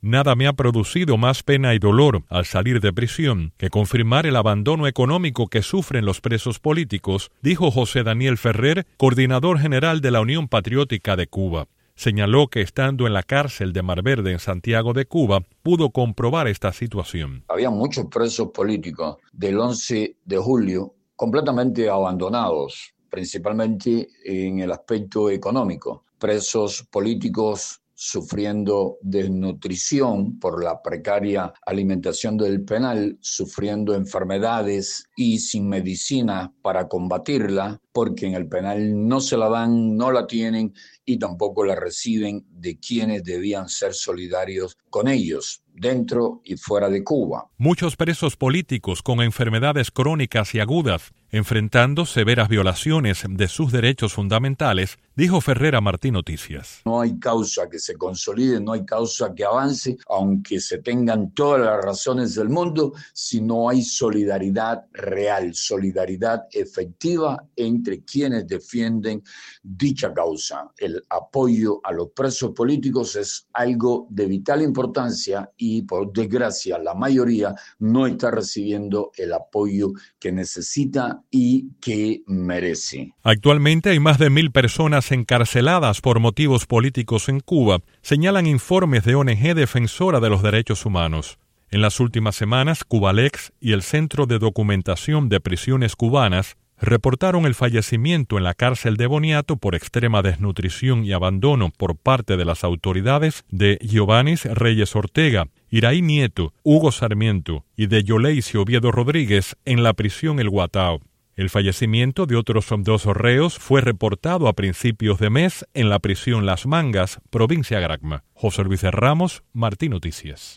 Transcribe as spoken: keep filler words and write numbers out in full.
Nada me ha producido más pena y dolor al salir de prisión que confirmar el abandono económico que sufren los presos políticos, dijo José Daniel Ferrer, coordinador general de la Unión Patriótica de Cuba. Señaló que estando en la cárcel de Mar Verde en Santiago de Cuba, pudo comprobar esta situación. Había muchos presos políticos del once de julio completamente abandonados, principalmente en el aspecto económico. Presos políticos sufriendo desnutrición por la precaria alimentación del penal, sufriendo enfermedades y sin medicina para combatirla, porque en el penal no se la dan, no la tienen y tampoco la reciben de quienes debían ser solidarios con ellos, dentro y fuera de Cuba. Muchos presos políticos con enfermedades crónicas y agudas, enfrentando severas violaciones de sus derechos fundamentales, dijo Ferrer a Martín Noticias. No hay causa que se consolide, no hay causa que avance, aunque se tengan todas las razones del mundo, si no hay solidaridad real, solidaridad efectiva entre quienes defienden dicha causa. El apoyo a los presos políticos es algo de vital importancia y, por desgracia, la mayoría no está recibiendo el apoyo que necesita y que merece. Actualmente hay más de mil personas encarceladas por motivos políticos en Cuba, señalan informes de O N G defensora de los derechos humanos. En las últimas semanas, Cubalex y el Centro de Documentación de Prisiones Cubanas reportaron el fallecimiento en la cárcel de Boniato por extrema desnutrición y abandono por parte de las autoridades de Giovannis Reyes Ortega, Iraí Nieto, Hugo Sarmiento y de Yoleisi Oviedo Rodríguez en la prisión El Guatao. El fallecimiento de otros dos reos fue reportado a principios de mes en la prisión Las Mangas, provincia Granma. José Luis Ramos, Martín Noticias.